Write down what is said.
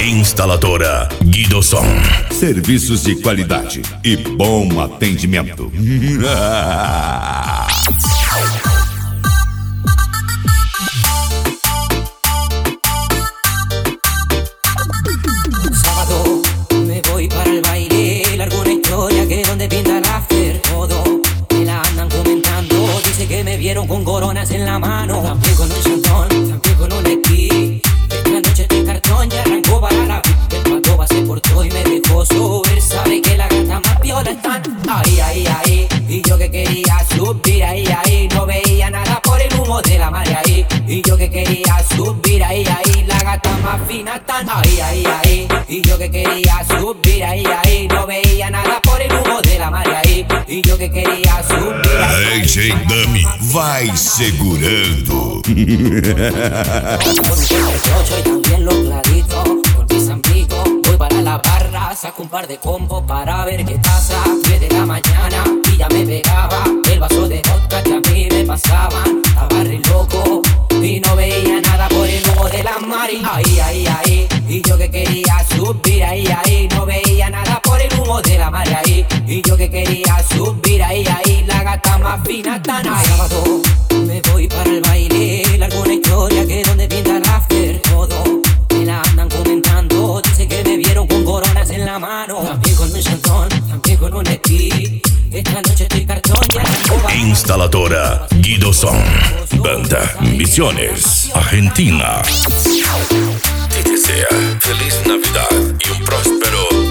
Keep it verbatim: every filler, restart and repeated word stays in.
Instaladora Guido Som. Serviços de qualidade e bom atendimento. Sábado me voy para el baile, largo una historia que donde pinta el after. Todo me la andan comentando, dice que me vieron con coronas en la mano. También con un chantón, también con un esquí. Esta noche estoy cartón y arrancó para la vida. El pato se portó y me dejó sobre. Sabe que la gata más piola están ahí, ahí, ahí. Y yo que quería subir ahí, ahí. No veía nada por el humo de la marea ahí. Y yo que quería subir ahí, ahí. La gata más fina están ahí, ahí, ahí. Y yo que quería subir ahí, ahí. No veía nada por el humo de la marea ahí. Y yo que quería subir ahí. D J Dummy vai segurando. Con ocho y también los claritos. Con mis amigos voy para la barra. Saco un par de combos para ver qué pasa. Tres de la mañana y ya me pegaba el vaso de vodka que a mí me pasaban. Estaba re loco y no veía nada por el humo de la mari. Ahí, ahí, ahí. Y yo que quería subir ahí, ahí. No veía nada por el humo de la mari ahí. Y yo que quería subir ahí, ahí. La gata más fina están ahí. Sábado me voy para el baile, largo una historia que donde pinta el after. Todo me la andan comentando, dice que me vieron con coronas en la mano. También con un chantón, también con un esquí. Esta noche estoy cartón y arrancó para la Instaladora Guido Som. Banda Misiones, Argentina. Te desea feliz Navidad y un próspero